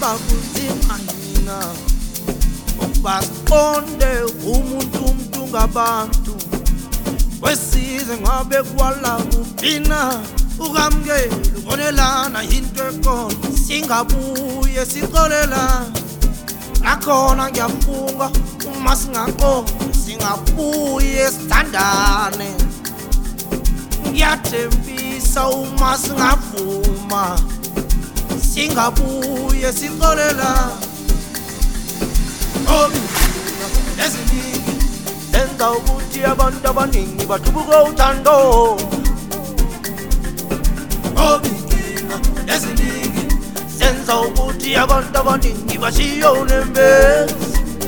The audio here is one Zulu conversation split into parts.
ngihamba kunzima yina ukubasiqonde umuntu ngabantu wesize ngabe kwala kuphina ukamkela ubonelana into ekhona singabuye sixolela nakhona ngiyafunga uma singaqonda singabuye sithandane ngiyathembisa uma singavuma singabuye sixolela eziningi enza ukuthi abantu abaningi bathubuke uthando eziningi senza ukuthi abantu abaningi bashiye unembezi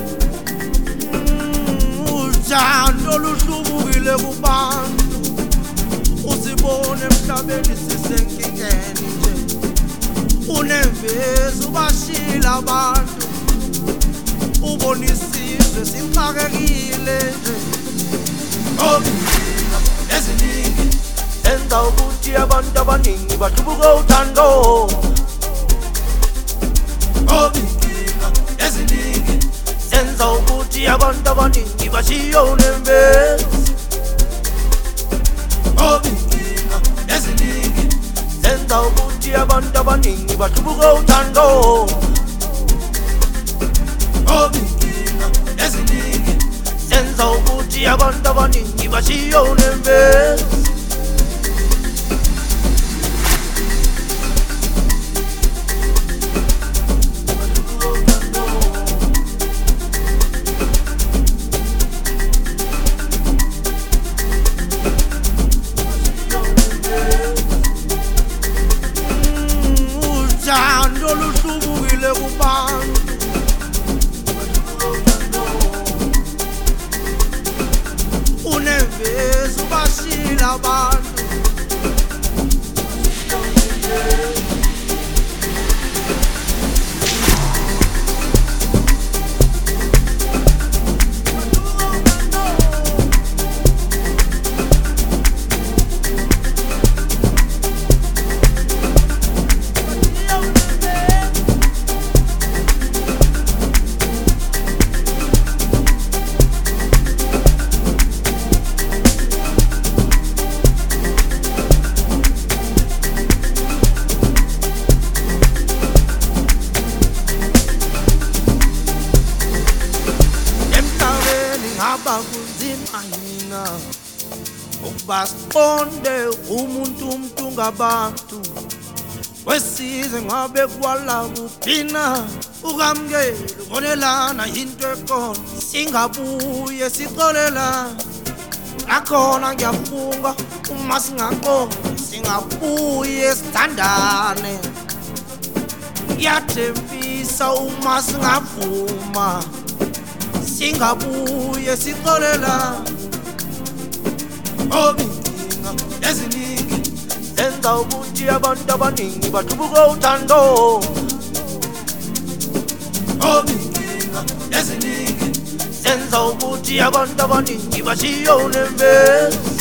uthando luhlubukile kubantu usibone emhlabeni sisenkingeni nje unembezi ubashila abantu ubonisizwe sixakekile nje eziningi enza ukuthi abantu abaningi bathubuke uthando eziningi senza ukuthi abantu abaningi bashiye unembezi eziningi senza ukuthi abantu abaningi bathubuke uthando eziningi senza ukuthi abantu abaningi bashiye unembezi uthando luhlubukile kubantu unembezi ubashila abantu kunzima yina ukubasiqonde umuntu ngabantu wesize ngabe kwala kuphina ukamkela ubonelana into ekhona singabuye sixolela nakhona ngiyafunga uma singaqonda singabuye sithandane ngiyathembisa uma singavuma singabuye sixolela inkinga eziningi senza ukuthi abantu abaningi bathubuke uthando inkinga eziningi senza ukuthi abantu abaningi bashiye unembezi